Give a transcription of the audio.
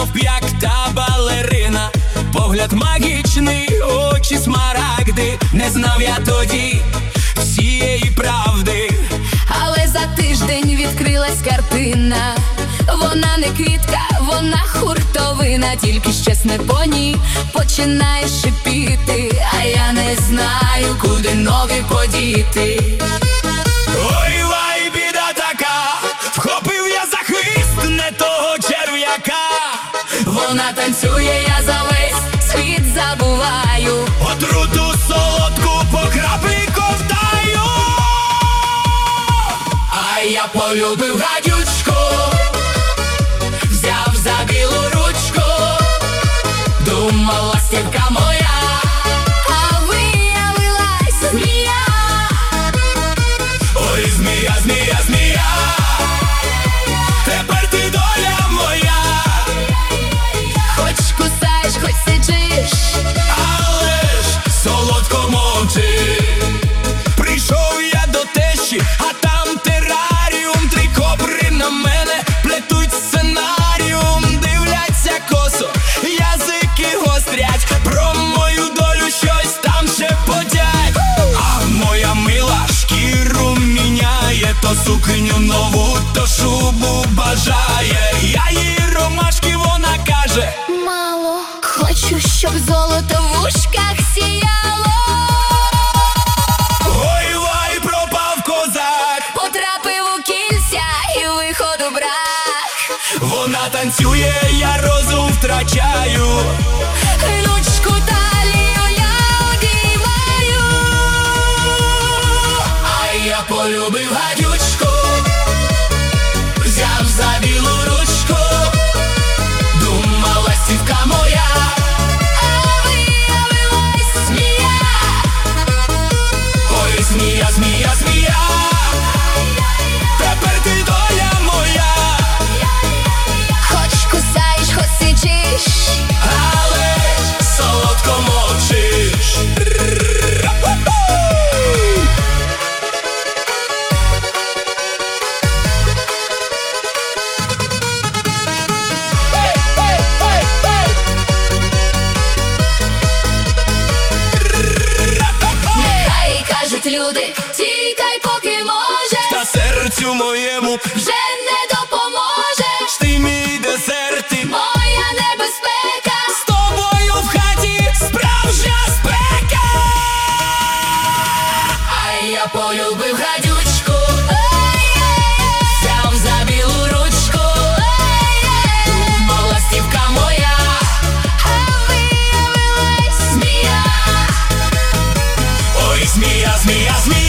як та балерина. Погляд магічний, очі смарагди. Не знав я тоді всієї правди. Але за тиждень відкрилась картина. Вона не квітка, вона хуртовина. Тільки щось не по ній починає шипіти. А я не знаю, куди ноги подіти. Ой, лай, біда така, вхопив я за хвіст не того черв'яка. Вона танцює, я за весь світ забуваю. Отруту солодку по краплі ковтаю. А я полюбив гадючку, взяв за білу ручку. Думав, ластівка моя, а виявилась змія. Ой, змія, змія, змія, тепер ти доля моя. Хоч кусаєш, хоч сичиш, Але ж солодко мовчи. Прийшов я до тещі, а там тераріум. Три кобри на мене плетуть сценаріум. Дивляться косо, язики гострять. Про мою долю щось там шепотять. А моя мила шкіру міняє. То сукню нову, то шубу бажає. Я їй ромашки, вона каже: мало. Хочу, щоб золото в ушках сіяло. ой, лай, пропав козак. Потрапив у кільця і виходу брак. Вона танцює, я розум втрачаю. Ручку талію я одіваю. А я полюбив гадючку, взяв за білу ручку. Думав, ластівка моя, а виявилась змія. Ой, змія, змія, змія, тепер ти доля моя. Хоч кусаєш, хоч сичиш, Але ж солодко мовчиш. нехай кажуть люди, тікай, поки можеш. Та серцю моєму Вже не допоможеш. ти мій десерт, ти Моя небезпека. з тобою в хаті справжня спека. А я полюбив гадючку, взяв за білу ручку. Думав, ластівка моя, а виявилась змія. Ой, змія, змія, змія,